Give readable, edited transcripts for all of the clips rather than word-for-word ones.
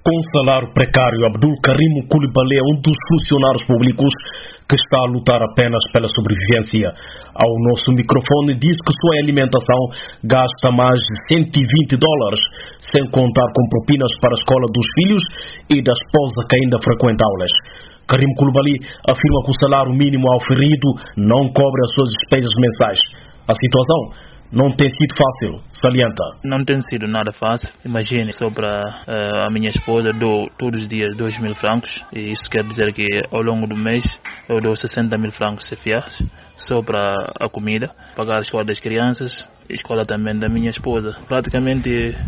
Com um salário precário, Abdul Karim Coulibaly é um dos funcionários públicos que está a lutar apenas pela sobrevivência. Ao nosso microfone disse que sua alimentação gasta mais de $120, sem contar com propinas para a escola dos filhos e da esposa que ainda frequenta aulas. Karim Coulibaly afirma que o salário mínimo auferido não cobre as suas despesas mensais. A situação não tem sido fácil, salienta. Não tem sido nada fácil. Imagine, só para a minha esposa dou todos os dias 2.000 francos. E isso quer dizer que ao longo do mês eu dou 60.000 francos CFAs só para a comida, pagar a escola das crianças, a escola também da minha esposa. Praticamente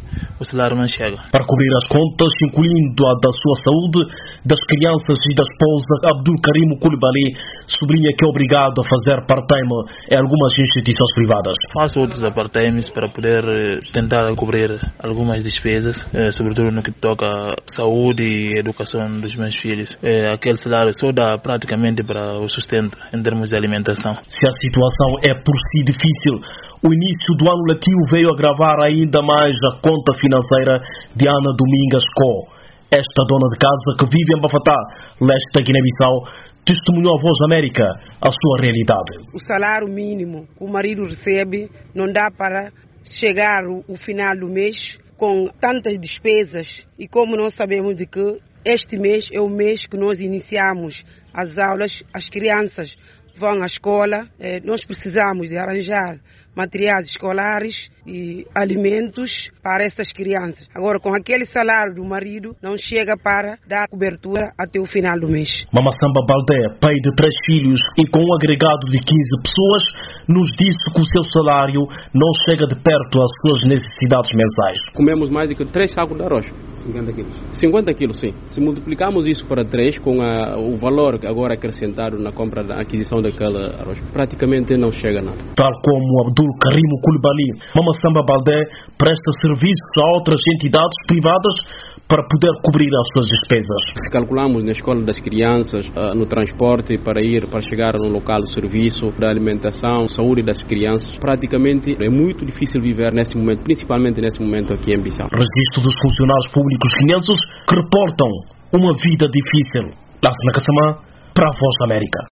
o salário não chega. Para cobrir as contas, incluindo a da sua saúde, das crianças e da esposa, Abdul Karim Coulibaly sublinha que é obrigado a fazer part-time em algumas instituições privadas. Faço outros part-times para poder tentar cobrir algumas despesas, sobretudo no que toca à saúde e educação dos meus filhos. Aquele salário só dá praticamente para o sustento em termos de alimentação. Se a situação é por si difícil, o início do ano letivo veio agravar ainda mais a conta financeira de Ana Domingas Co. Esta dona de casa que vive em Bafatá, leste da Guiné-Bissau, testemunhou à Voz da América a sua realidade. O salário mínimo que o marido recebe não dá para chegar o final do mês com tantas despesas. E como nós sabemos de que este mês é o mês que nós iniciamos as aulas, as crianças vão à escola, nós precisamos de arranjar materiais escolares e alimentos para essas crianças. Agora, com aquele salário do marido, não chega para dar cobertura até o final do mês. Mama Samba Baldé, pai de 3 filhos e com um agregado de 15 pessoas, nos disse que o seu salário não chega de perto às suas necessidades mensais. Comemos mais de 3 sacos de arroz. 50 quilos. 50 quilos, sim. Se multiplicamos isso para 3, com o valor agora acrescentado na compra, da aquisição daquele arroz, praticamente não chega a nada. Tal como Abdul Karim Coulibaly, Mama Samba Baldé presta serviços a outras entidades privadas para poder cobrir as suas despesas. Se calculamos na escola das crianças, no transporte para chegar no local do serviço, da alimentação, saúde das crianças, praticamente é muito difícil viver nesse momento, principalmente nesse momento aqui em Bissau. Registro dos funcionários públicos guineenses que reportam uma vida difícil. Lássina Kassamã, para a Voz da América.